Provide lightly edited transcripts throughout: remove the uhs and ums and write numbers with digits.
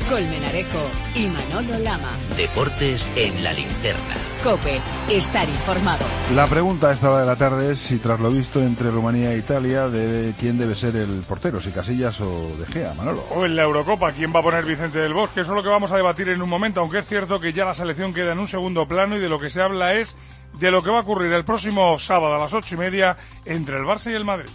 Colmenarejo y Manolo Lama. Deportes en la linterna. COPE, estar informado. La pregunta a esta hora de la tarde es si tras lo visto entre Rumanía e Italia, ¿quién debe ser el portero? Si Casillas o De Gea, Manolo. O en la Eurocopa, ¿quién va a poner Vicente del Bosque? Eso es lo que vamos a debatir en un momento, aunque es cierto que ya la selección queda en un segundo plano y de lo que se habla es de lo que va a ocurrir el próximo sábado a las 8:30 entre el Barça y el Madrid.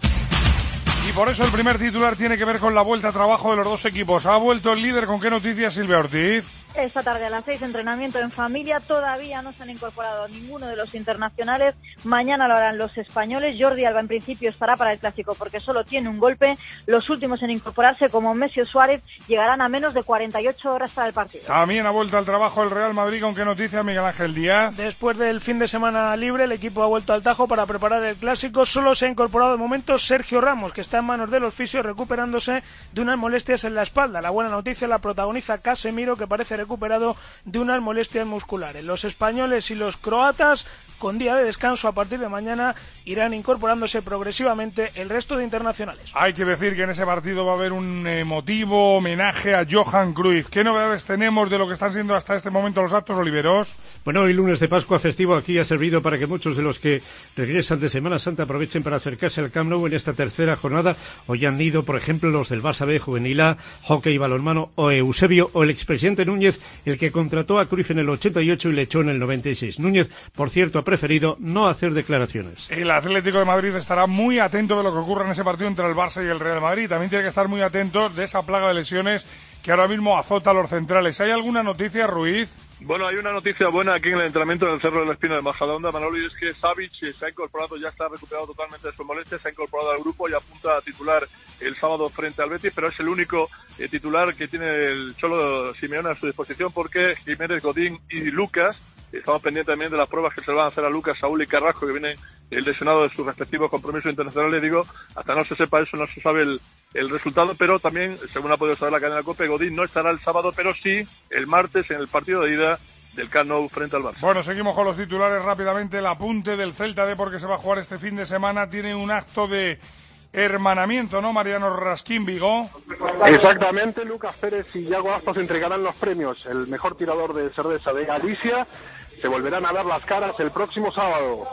Y por eso el primer titular tiene que ver con la vuelta a trabajo de los dos equipos. ¿Ha vuelto el líder? ¿Con qué noticias, Silvia Ortiz? Esta tarde a las 6, entrenamiento en familia. Todavía no se han incorporado ninguno de los internacionales. Mañana lo harán los españoles. Jordi Alba en principio estará para el Clásico porque solo tiene un golpe. Los últimos en incorporarse, como Messi o Suárez, llegarán a menos de 48 horas para el partido. También ha vuelto al trabajo el Real Madrid. ¿Con qué noticias, Miguel Ángel Díaz? Después del fin de semana libre, el equipo ha vuelto al tajo para preparar el Clásico. Solo se ha incorporado de momento Sergio Ramos, que está en manos de los fisios recuperándose de unas molestias en la espalda. La buena noticia la protagoniza Casemiro, que parece recuperado de unas molestias musculares. Los españoles y los croatas, con día de descanso a partir de mañana, irán incorporándose progresivamente el resto de internacionales. Hay que decir que en ese partido va a haber un emotivo homenaje a Johan Cruyff. ¿Qué novedades tenemos de lo que están siendo hasta este momento los actos, Oliveros? Bueno, hoy lunes de Pascua festivo aquí ha servido para que muchos de los que regresan de Semana Santa aprovechen para acercarse al Camp Nou en esta tercera jornada. Hoy han ido, por ejemplo, los del Barça B, Juvenil A, Hockey y Balonmano, o Eusebio, o el expresidente Núñez, el que contrató a Cruyff en el 88 y le echó en el 96. Núñez, por cierto, ha preferido no hacer declaraciones. El Atlético de Madrid estará muy atento de lo que ocurra en ese partido entre el Barça y el Real Madrid. También tiene que estar muy atento de esa plaga de lesiones que ahora mismo azota a los centrales. ¿Hay alguna noticia, Ruiz? Bueno, hay una noticia buena aquí en el entrenamiento en el Cerro de la Espina de Majadahonda, Manolo, y es que Savic se ha incorporado, ya está recuperado totalmente de sus molestias, se ha incorporado al grupo y apunta a titular el sábado frente al Betis, pero es el único titular que tiene el Cholo Simeone a su disposición, porque Jiménez, Godín y Lucas, estamos pendientes también de las pruebas que se le van a hacer a Lucas, Saúl y Carrasco, que vienen lesionados de sus respectivos compromisos internacionales. Digo, hasta no se sepa eso, no se sabe el resultado, pero también, según ha podido saber la cadena COPE, Godín no estará el sábado, pero sí el martes en el partido de ida del Camp Nou frente al Barça. Bueno, seguimos con los titulares rápidamente. El apunte del Celta D, porque se va a jugar este fin de semana, tiene un acto de hermanamiento, ¿no, Mariano Raskin Vigo? Exactamente, Lucas Pérez y Iago Aspas entregarán los premios. El mejor tirador de cerveza de Galicia. Se volverán a ver las caras el próximo sábado.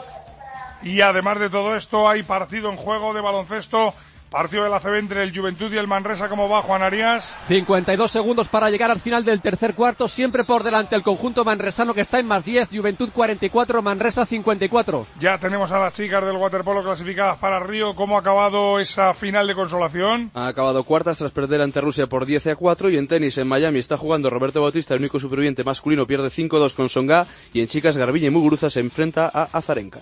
Y además de todo esto, hay partido en juego de baloncesto. Partido de la CB entre el Juventud y el Manresa. ¿Cómo va, Juan Arias? 52 segundos para llegar al final del tercer cuarto. Siempre por delante el conjunto manresano, que está en +10. Juventud 44, Manresa 54. Ya tenemos a las chicas del waterpolo clasificadas para Río. ¿Cómo ha acabado esa final de consolación? Ha acabado cuartas tras perder ante Rusia por 10-4. Y en tenis, en Miami, está jugando Roberto Bautista, el único superviviente masculino, pierde 5-2 con Songa. Y en chicas, Garbiñe y Muguruza se enfrenta a Azarenka.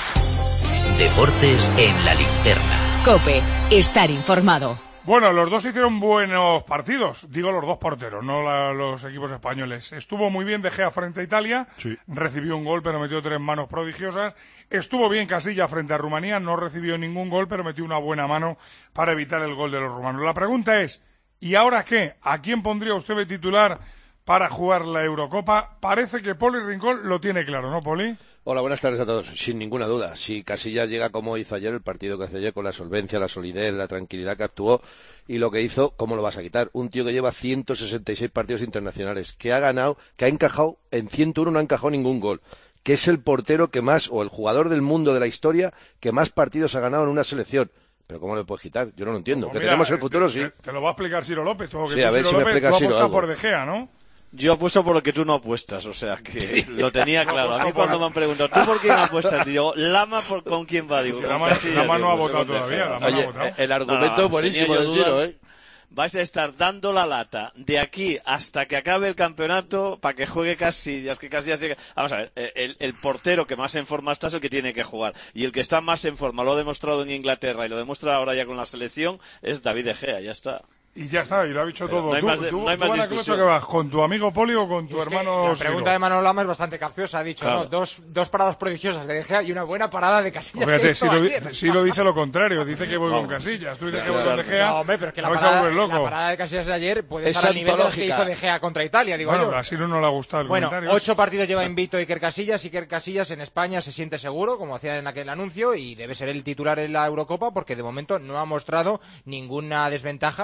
Deportes en la linterna. COPE, estar informado. Bueno, los dos hicieron buenos partidos, digo los dos porteros, no los equipos españoles. Estuvo muy bien De Gea frente a Italia, sí. Recibió un gol pero metió 3 manos prodigiosas. Estuvo bien Casillas frente a Rumanía, no recibió ningún gol pero metió una buena mano para evitar el gol de los rumanos. La pregunta es, ¿y ahora qué? ¿A quién pondría usted de titular para jugar la Eurocopa? Parece que Poli Rincón lo tiene claro, ¿no, Poli? Hola, buenas tardes a todos. Sin ninguna duda, si Casillas llega como hizo ayer, el partido que hace ayer, con la solvencia, la solidez, la tranquilidad que actuó y lo que hizo, ¿cómo lo vas a quitar? Un tío que lleva 166 partidos internacionales, que ha ganado, que ha encajado, en 101 no ha encajado ningún gol, que es el portero que más, o el jugador del mundo de la historia, que más partidos ha ganado en una selección. ¿Pero cómo le puedes quitar? Yo no lo entiendo. Que tenemos el futuro, sí. Te lo va a explicar Ciro López. O que sí, a ver si me explica Ciro algo. Por De Gea, ¿no? Yo apuesto por lo que tú no apuestas, o sea que lo tenía claro. A mí cuando me han preguntado, ¿tú por quién apuestas? Digo, Lama ¿con quién va? Digo, Lama no ha votado todavía. Oye, el argumento buenísimo de Ciro, ¿eh? Vais a estar dando la lata de aquí hasta que acabe el campeonato para que juegue Casillas, que Casillas llegue. Vamos a ver, el portero que más en forma está es el que tiene que jugar. Y el que está más en forma, lo ha demostrado en Inglaterra y lo demuestra ahora ya con la selección, es David De Gea, ya está. Y ya está, y lo ha dicho todo. No hay más discusión. ¿Qué vas? ¿Con tu amigo Poli o con tu hermano? La pregunta de Manolo Lama es bastante capciosa. Ha dicho, claro. No, dos paradas prodigiosas de De Gea y una buena parada de Casillas. Fíjate, si lo dice lo contrario, dice que voy con Casillas. Tú dices que voy con De Gea. No, hombre, pero es que la parada de Casillas de ayer puede estar al nivel de las que hizo De Gea contra Italia, digo yo. Bueno, a Siro no le ha gustado el comentario. 8 partidos lleva invicto Iker Casillas. Iker Casillas en España se siente seguro, como hacía en aquel anuncio, y debe ser el titular en la Eurocopa porque de momento no ha mostrado ninguna desventaja al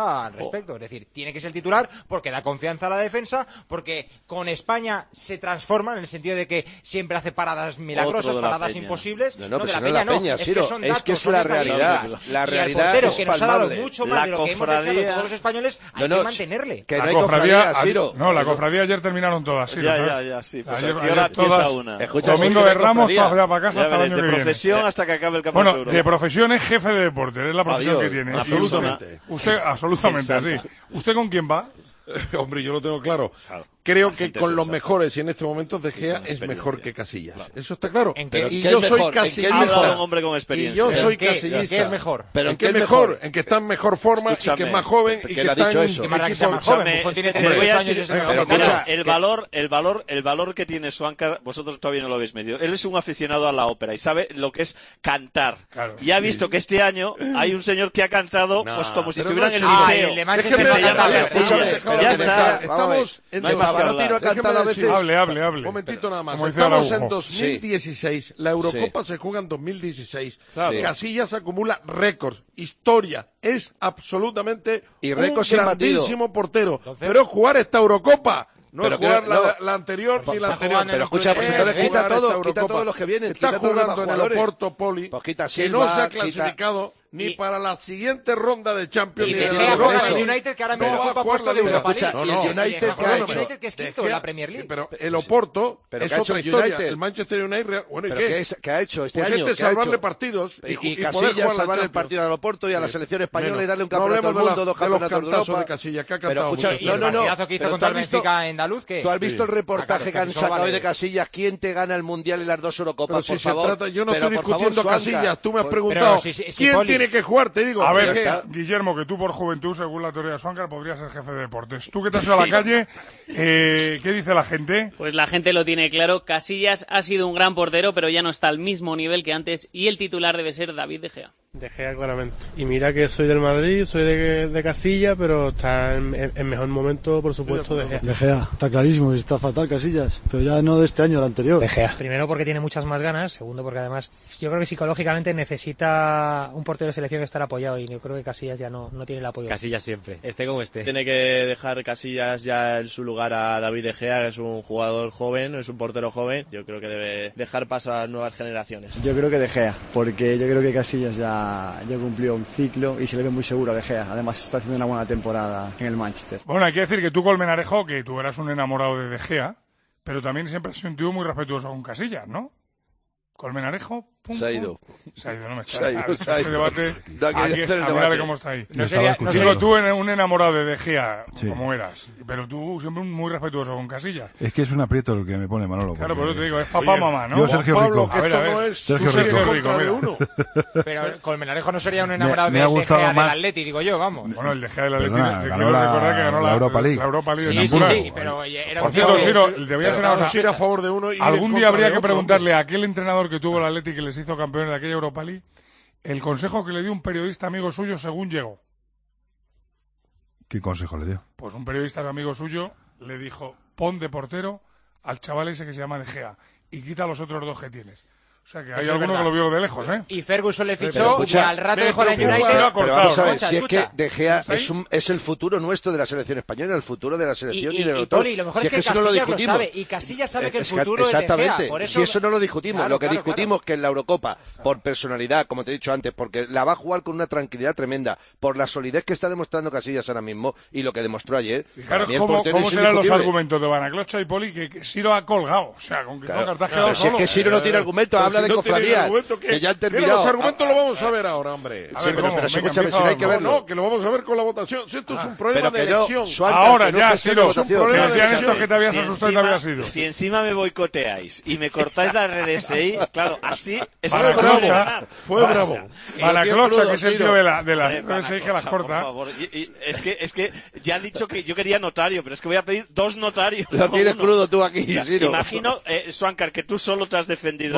respecto. Es decir, tiene que ser titular porque da confianza a la defensa, porque con España se transforma en el sentido de que siempre hace paradas milagrosas, paradas imposibles. No, de la Peña no. Es que son datos, es que es la realidad. La realidad es es que nos ha dado palpable. mucho más de lo que hemos deseado todos los españoles, hay que mantenerle. Que no hay cofradía, Siro. No, la cofradía ayer terminaron todas, Siro. Ya, sí. Pues ayer todas. Escucha, Domingo de Ramos, para para casa hasta el año que viene. De profesión hasta que acabe el campeonato. Bueno, de profesión es jefe de deporte, es la profesión que tiene. Absolutamente. Usted, absolutamente, así. ¿Usted con quién va? Hombre, yo lo tengo claro. Creo que con los mejores y en este momento De Gea es mejor que Casillas. Eso está claro. Y yo soy casillista. Un hombre con experiencia. Y yo soy casillista. ¿En qué es mejor? ¿En qué es mejor? En que está en mejor forma y que es más joven y que está en equipo más joven. Tiene 38 años. Pero el valor que tiene Swankar, vosotros todavía no lo habéis medido. Él es un aficionado a la ópera y sabe lo que es cantar. Y ha visto que este año hay un señor que ha cantado pues como si estuviera en el liceo. Que se llama Casillas. Ya está. Estamos en Hable. Un momentito nada más. Estamos en 2016. La Eurocopa se juega en 2016. Casillas acumula récords, historia. Es absolutamente un grandísimo portero. Pero jugar esta Eurocopa. No es jugar la anterior ni la anterior. Pero escucha, pues entonces quita todos los que vienen. Está jugando en el Oporto Poli, que no se ha clasificado ni para la siguiente ronda de Champions y ni de la Europa League. United que ahora mismo ocupa puesto de Europa League. Y el United que ha hecho. United que es quinto en la Premier League. Pero el Oporto es otra historia. El Manchester United, bueno, ¿y qué ha hecho este año? Pues salvarle partidos y Casillas salvar el partido al Oporto y a la selección española y darle un campeonato del mundo, 2 campeonatos de Europa. De Casillas, que ha pero cantado escucha, mucho. El partidazo que hizo contra el Benfica andaluz, ¿qué? ¿Tú has visto el reportaje que han sacado hoy de Casillas? ¿Quién te gana el Mundial y las 2 Eurocopas, por favor? Yo no estoy discutiendo Casillas. Tú me has preguntado quién tiene que jugar, te digo. A ver, Guillermo, que tú por juventud, según la teoría de Swankar, podrías ser jefe de deportes. Tú que te has ido a la calle, ¿qué dice la gente? Pues la gente lo tiene claro. Casillas ha sido un gran portero, pero ya no está al mismo nivel que antes y el titular debe ser David De Gea. De Gea, claramente. Y mira que soy del Madrid, soy de Casillas, pero está en mejor momento, por supuesto, De Gea. De Gea, está clarísimo, está fatal Casillas, pero ya no de este año, del anterior. De Gea. Primero porque tiene muchas más ganas, segundo porque además yo creo que psicológicamente necesita un portero de selección que estar apoyado y yo creo que Casillas ya no tiene el apoyo. Casillas siempre, esté como esté. Tiene que dejar Casillas ya en su lugar a David De Gea, que es un jugador joven, es un portero joven. Yo creo que debe dejar paso a las nuevas generaciones. Yo creo que De Gea, porque yo creo que Casillas ya cumplió un ciclo y se le ve muy seguro a De Gea. Además está haciendo una buena temporada en el Manchester. Bueno, hay que decir que tú, Colmenarejo, que tú eras un enamorado de Gea, pero también siempre has sido un tío muy respetuoso con Casillas, ¿no? Colmenarejo, se ha ido. No me se ha ido. Este debate, Debate. Cómo está ahí. No digo, tú un enamorado de Gea, como eras, pero tú siempre muy respetuoso con Casillas. Es que es un aprieto el que me pone Manolo. Claro, por eso te digo, es papá, mamá, ¿no? Yo, Sergio Pablo, Rico. que esto no es Sergio Rico de uno. Pero Colmenarejo no sería un enamorado me de gustado Gea más... del Atleti, digo yo, vamos. Bueno, el de Gea del Atleti, ganó la Europa League. La Europa League. Sí, pero era por cierto, Siro, te voy a decir una cosa. A favor de uno y algún día habría que preguntarle a aquel entrenador que tuvo el Atleti que les hizo campeones de aquella Europa League el consejo que le dio un periodista amigo suyo según llegó. ¿Qué consejo le dio? Pues un periodista amigo suyo le dijo: pon de portero al chaval ese que se llama De Gea y quita los otros 2 que tienes. O sea que hay alguno que lo vio de lejos, ¿eh? Y Ferguson le fichó y al rato dejó la United. Pero vamos a ver, si es que De Gea es el futuro nuestro de la selección española, el futuro de la selección y del autor. Y lo mejor es que Casillas lo sabe, y Casillas sabe que el futuro es de Gea. Por eso... Si eso no lo discutimos, lo que discutimos es que en la Eurocopa, por personalidad, como te he dicho antes, porque la va a jugar con una tranquilidad tremenda, por la solidez que está demostrando Casillas ahora mismo y lo que demostró ayer. Fijaros cómo serán los argumentos de Banaclocha y Poli que Siro ha colgado. O sea, con Cristóbal Cartagena. Si es que Siro no tiene argumentos, habla de cofradías. Que ya han terminado. Mira, los argumentos lo vamos a ver ahora, hombre. Sí, pero escúchame, si no hay que verlo. No, que lo vamos a ver con la votación. Si esto es un problema de elección. Ahora ya, Siro, es un problema de elección. Que te habías asustado y te habías ido. Si encima me boicoteáis y me cortáis la RDSI, claro, así es fue bravo. Banaclocha, que es el tío de la RDSI que las corta. Por favor, es que ya han dicho que yo quería notario, pero es que voy a pedir 2 notarios. Lo tienes crudo tú aquí, Siro. Imagino, Swankar, que tú solo te has defendido ahí bien.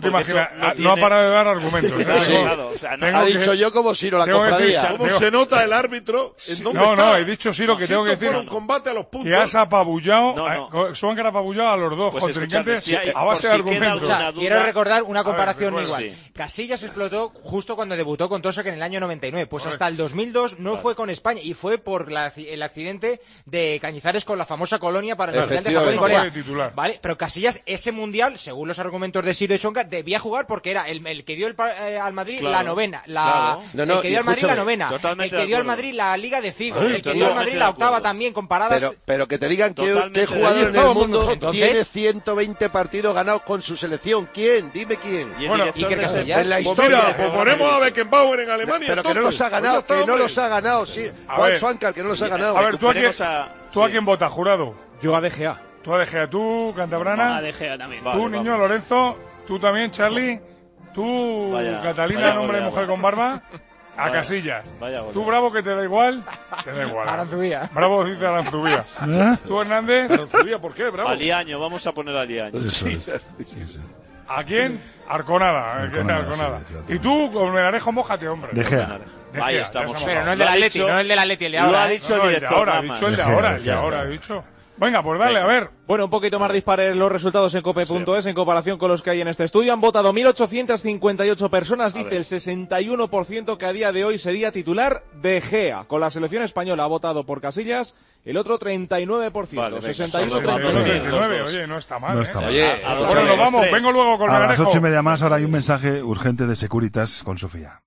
te imaginas, no ha parado de dar argumentos. Ha dicho yo como Ciro, la cofradía. ¿Cómo se nota el árbitro? No, he dicho Ciro que tengo que decir combate a los puntos. que has apabullado, Suancar ha apabullado a los dos contrincantes a base de argumentos. Quiero recordar una comparación igual. Casillas explotó justo cuando debutó con Tosak en el año 99. Pues hasta el 2002 no fue con España y fue por el accidente de Cañizares con la famosa Colonia para el Mundial de Japón y Corea. Vale, pero Casillas, ese Mundial, según los argumentos de Ciro y Suancar, debía jugar porque era el que dio al Madrid la novena. El que dio al Madrid la novena. El que dio al Madrid la Liga de Figo. El que dio al Madrid la octava también, comparadas. Pero que te digan qué jugador en el mundo tiene 120 partidos ganados con su selección. ¿Quién? Dime quién. Iker Casillas. En la historia. Pues ponemos a Beckenbauer en Alemania. Pero que no los ha ganado, sí. Juan Suancar, que no los ha ganado. A ver, ¿tú a quién votas, jurado? Yo a De Gea. ¿Tú a De Gea? ¿Tú, Cantabrana? A De Gea también. ¿Tú, niño, Lorenzo? ¿Tú también, Charlie? ¿Tú, Catalina, nombre de mujer con barba? A Casillas. ¿Tú, Bravo, que te da igual? Te da igual. Aranzubía. Bravo dice Aranzubía. ¿Tú, Hernández? Aranzubía, ¿por qué, Bravo? Aliaño, vamos a poner Aliaño. Sí. ¿A quién? Arconada. Y tú, con Menarejo, mójate, hombre. De Gea. Ahí estamos. Pero no el del Atleti, el de ahora. Lo ha dicho el director. Ha dicho el de ahora, he dicho. Venga, pues dale, a ver. Bueno, un poquito más dispares los resultados en cope.es en comparación con los que hay en este estudio. Han votado 1.858 personas, dice el 61% que a día de hoy sería titular De Gea. Con la selección española ha votado por Casillas el otro 39%. 61-39. Oye, no está mal. No está mal. Bueno, nos vamos. Vengo luego con a Menarejo. las 8:30 más. Ahora hay un mensaje urgente de Securitas con Sofía.